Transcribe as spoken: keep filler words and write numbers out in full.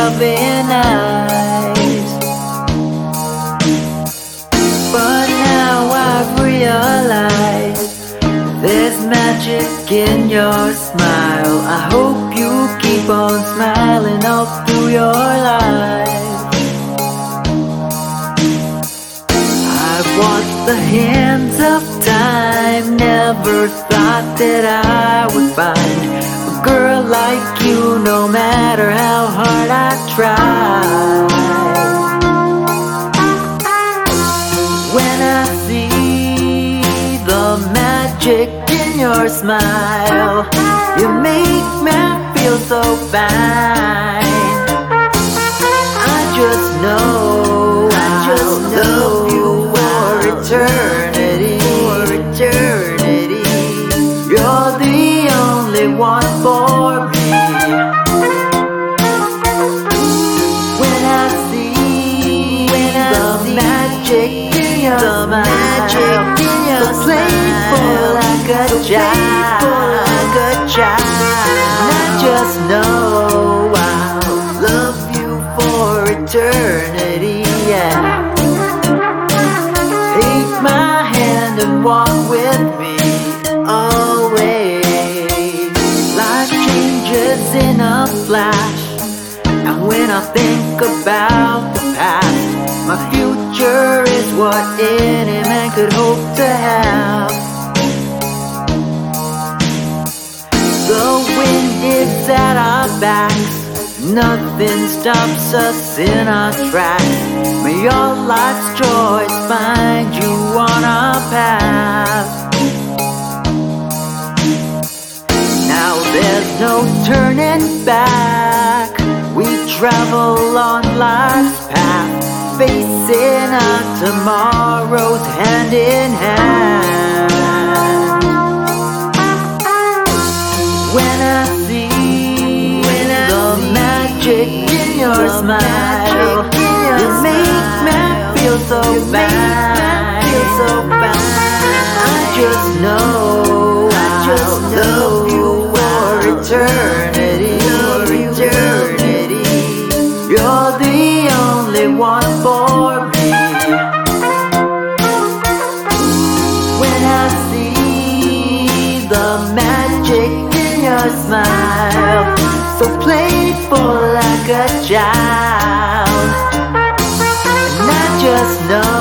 loving eyes. But now I've realized there's magic in your smile. I hope you keep on smiling all through your life. I've watched the hands of time, never thought that I would find a girl like you, no matter how hard I try. When I see the magic in your smile, you make me feel so fine. I just know, I just love you for eternity, for eternity. You're the only one for me. When I see when I the see magic in your the smile, magic in your so playful like a so child, like a child. And I just know I'll love you for eternity. Yeah. Take my hand and walk with me always. Life changes in a flash, and when I think about the past, my future is what any man could hope to have. The wind is at our backs, nothing stops us in our tracks. May all life's joys find you on our path. Now there's no turning back. We travel on life's path, facing our tomorrows hand in hand. When I see when I the see magic in your smile, you make me feel so fine, feel so fine. I just know, I just love you for eternity, for eternity. You're the only one for me. When I see the magic in your smile, so playful like a child, and I just know